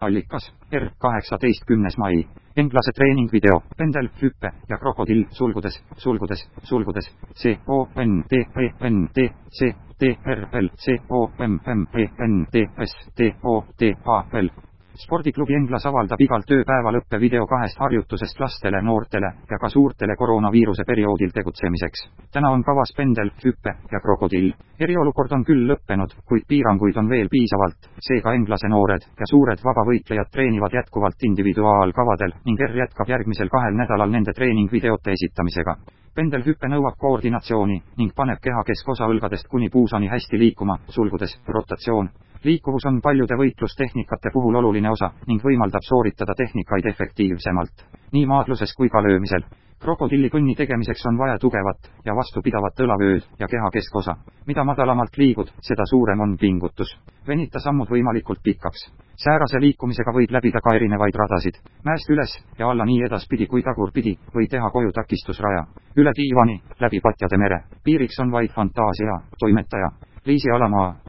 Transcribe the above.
Allikas, R18 10. mai. Englase treeningvideo, pendel, hüppe ja krokodill, sulgudes. Spordiklubi Englas avaldab igal tööpäeval õppevideo 2 harjutusest lastele, noortele ja ka suurtele koroonaviiruse perioodil tegutsemiseks. Täna on kavas pendel, hüppe ja krokodill. Eriolukord on küll lõppenud, kuid piiranguid on veel piisavalt, seega Englase noored ja suured vabavõitlejad treenivad jätkuvalt individuaalkavadel ning R jätkab järgmisel 2 nädalal nende treeningvideote esitamisega. Pendelhüppe nõuab koordinatsiooni ning paneb keha keskosa õlgadest kuni puusani hästi liikuma, rotatsioon. Liikuvus on paljude võitlustehnikate puhul oluline osa ning võimaldab sooritada tehnikaid efektiivsemalt, nii maadluses kui ka löömisel. Krokodilli kõnni tegemiseks on vaja tugevat ja vastupidavat õlavööd ja keha keskosa. Mida madalamalt liigud, seda suurem on pingutus. Venita sammud võimalikult pikaks. Säärase liikumisega võib läbida ka erinevaid radasid. Mäest üles ja alla nii edaspidi kui tagurpidi või teha koju takistusraja. Üle diivani, läbi patjade mere. Piiriks on vaid fantaasia, toimetaja. Liisi Alamaa.